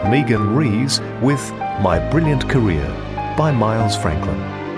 Megan Rees with My Brilliant Career by Miles Franklin.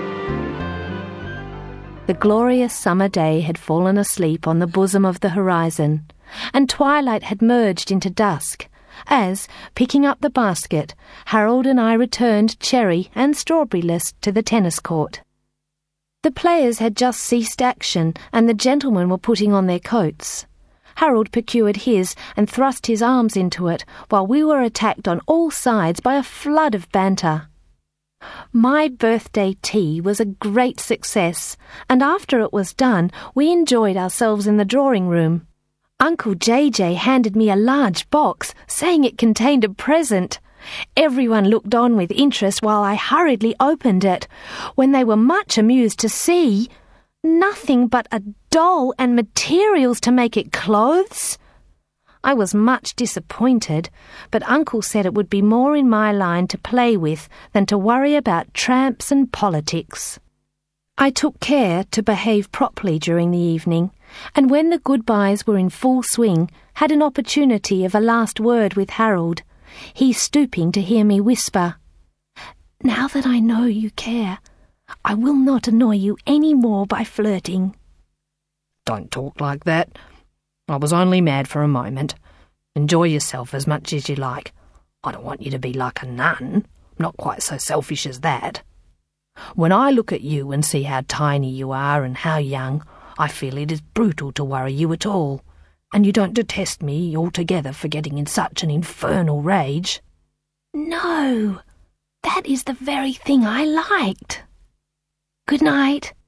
The glorious summer day had fallen asleep on the bosom of the horizon, and twilight had merged into dusk, as, picking up the basket, Harold and I returned cherry and strawberry-less to the tennis court. The players had just ceased action, and the gentlemen were putting on their coats. Harold procured his and thrust his arms into it, while we were attacked on all sides by a flood of banter. My birthday tea was a great success, and after it was done, we enjoyed ourselves in the drawing-room. Uncle JJ handed me a large box, saying it contained a present. Everyone looked on with interest while I hurriedly opened it, when they were much amused to see nothing but a doll and materials to make it clothes. I was much disappointed, but Uncle said it would be more in my line to play with than to worry about tramps and politics. I took care to behave properly during the evening, and when the goodbyes were in full swing, had an opportunity of a last word with Harold, he stooping to hear me whisper, "Now that I know you care, I will not annoy you any more by flirting." "Don't talk like that. I was only mad for a moment. Enjoy yourself as much as you like. I don't want you to be like a nun. I'm not quite so selfish as that. When I look at you and see how tiny you are and how young, I feel it is brutal to worry you at all. And you don't detest me altogether for getting in such an infernal rage." "No, that is the very thing I liked. Good night."